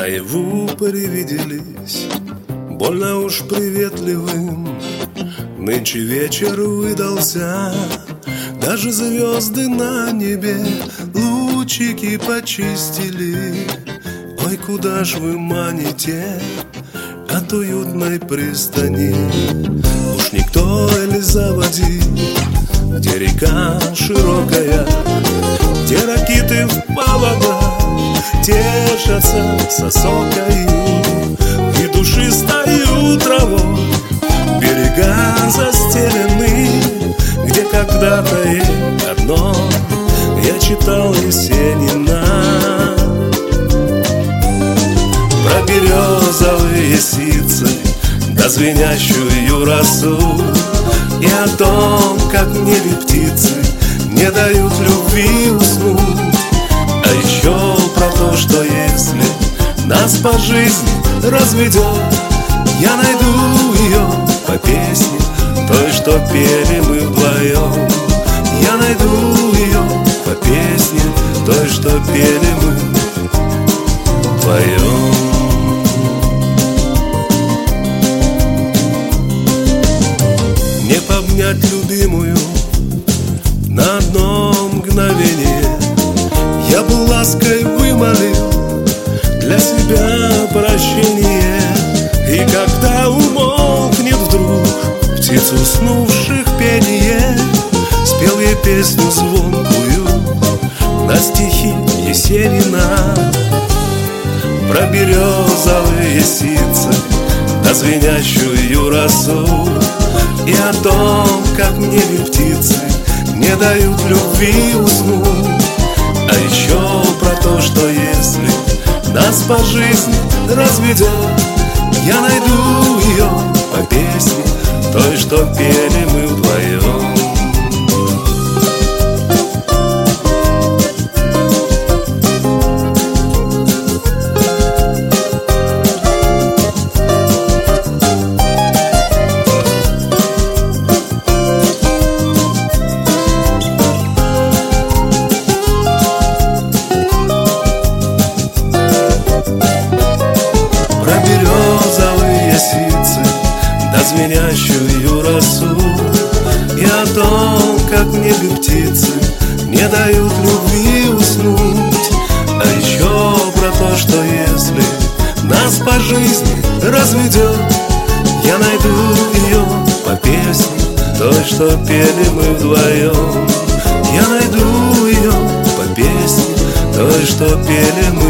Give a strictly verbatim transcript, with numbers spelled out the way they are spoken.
Наяву привиделись больно уж приветливым. Нынче вечер выдался, даже звезды на небе лучики почистили. Ой, куда ж вы маните от уютной пристани? Уж никто или заводи, где река широкая, где ракиты в поводах тешатся сосокою, и душистою травой берега застелены, где когда-то и одно я читал Есенина. Про березовые сицы да звенящую росу, и о том, как в небе птицы не дают любви уснуть. А еще про то, что если нас по жизни разведет, я найду ее по песне той, что пели мы вдвоем. Я найду ее по песне той, что пели мы вдвоем. Не обнять любимую на одно мгновение я бы лаской вымолил для себя прощение. И когда умолкнет вдруг птиц уснувших пение, спел ей песню звонкую на стихи Есенина. Про березовые сицы да звенящую росу, и о том, как в небе птицы не дают любви уснуть. А еще про то, что если нас по жизни разведет, я найду ее по песне той, что пели мы вдвоем. Да звенящую росу, и о том, как в небе птицы не дают любви уснуть. А еще про то, что если нас по жизни разведет, я найду ее по песне той, что пели мы вдвоем. Я найду ее по песне той, что пели мы